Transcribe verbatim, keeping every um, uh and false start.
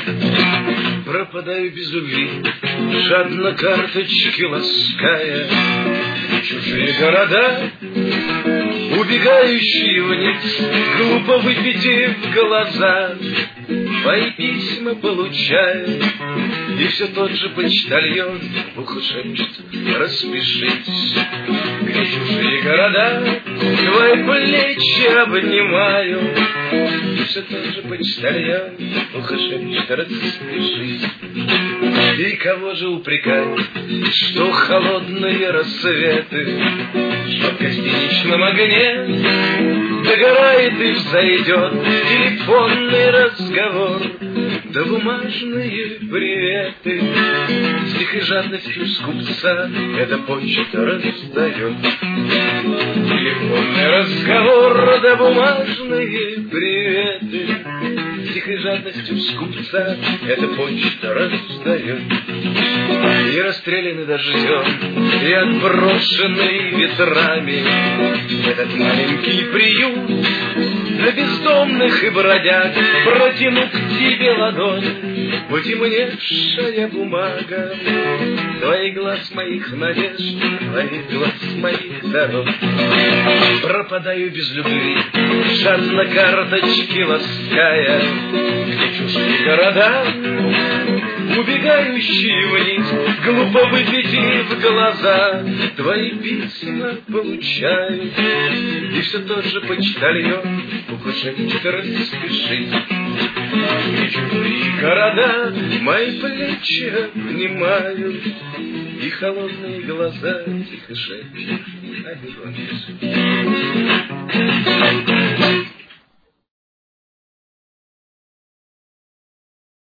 Пропадаю без любви, жадно карточки лаская, чужие города, убегающие вниз, глупо выпитив глаза. Твои письма получаю, и все тот же почтальон в ухо шепчет: распишись. Где чужие города, твои плечи обнимаю, и все тот же почтальон в ухо шепчет: распишись. И кого же упрекать, что холодные рассветы, что в гостиничном огне догорает и взойдет телефонный разговор, да бумажные приветы. С тихой жадностью скупца эта почта раздает. Телефонный разговор, да бумажные приветы. С тихой жадностью скупца эта почта раздает. И расстрелянный дождем, и отброшенный ветрами этот маленький приют для бездомных и бродяг, протянут к тебе ладонь, потемневшая бумага. Твоих глаз моих надежд, твоих глаз моих дорог. Пропадаю без любви, жадно карточки лаская, где чужие города, убегающие вниз, глупо выпитив глаза. Твои письма получаю, и все тот же почтальон в ухо шепчет: распишись. И чужие города мои плечи обнимают, и холодные глаза тихо шепчут: обернись.